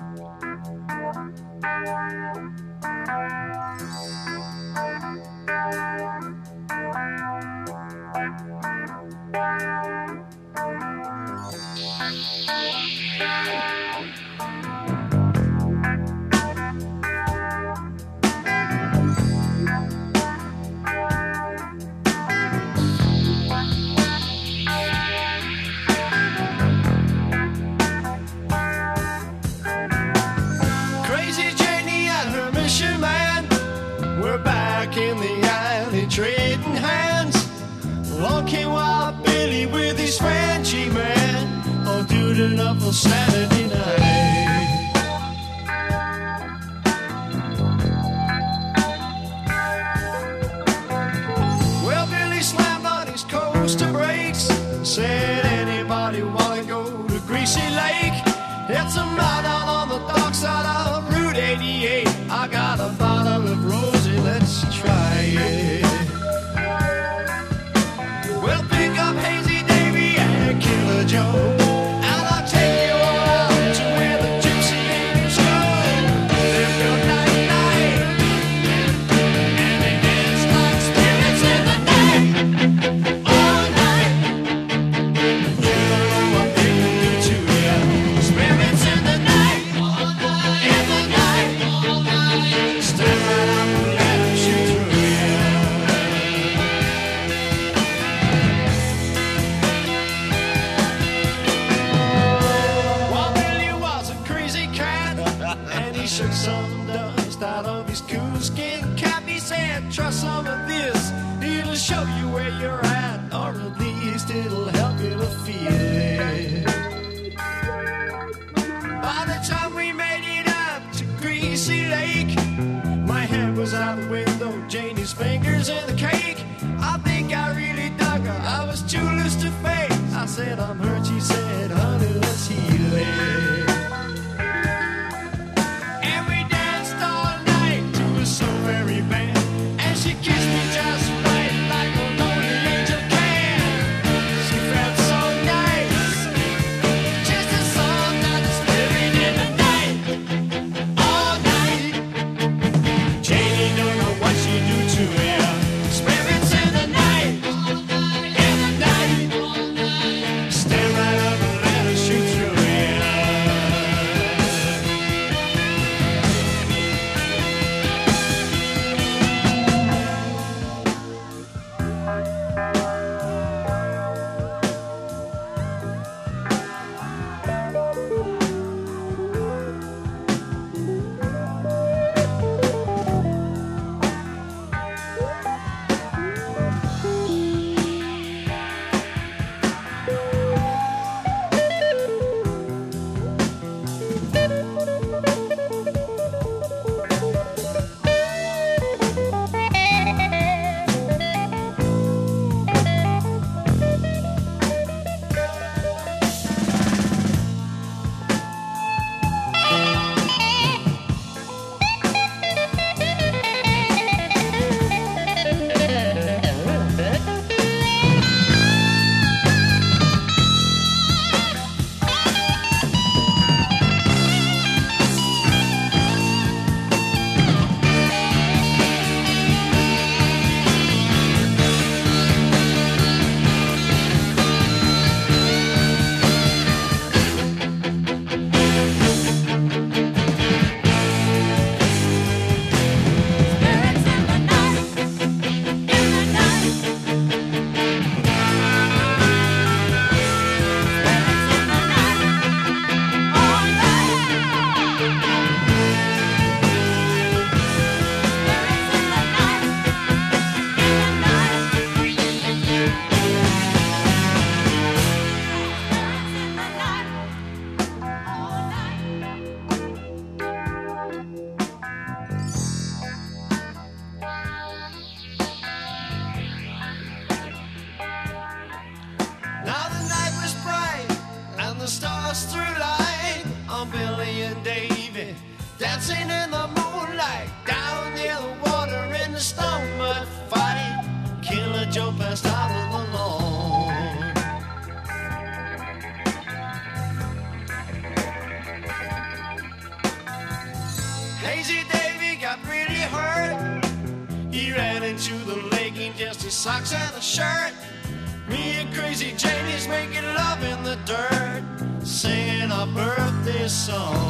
Saturday night. Well, Billy slammed on his coaster brakes and said, anybody wanna go to Greasy Lake? It's a mile down on the dock side of Route 88. I got a bottle of Rosie, let's try it. Well, pick up Hazy Davy and Killer Joe. Fingers in the cake. I think I really dug her. I was too loose to fake. I said I'm hurt. She said, honey, let's heal it. And we danced all night to a so very band. And she kissed me just right, like a lonely angel can. She felt so nice, just a song that is living in the night, all night. Janie don't know what she do to it. Spirits in the night, in the night. Stand right up and let her shoot through it. dancing in the moonlight, down near the water in the stone mud fight. Killer Joe passed out on the lawn. Crazy Davy got really hurt. He ran into the lake in just his socks and a shirt. Me and Crazy Janie's making love in the dirt, singing our birthday song.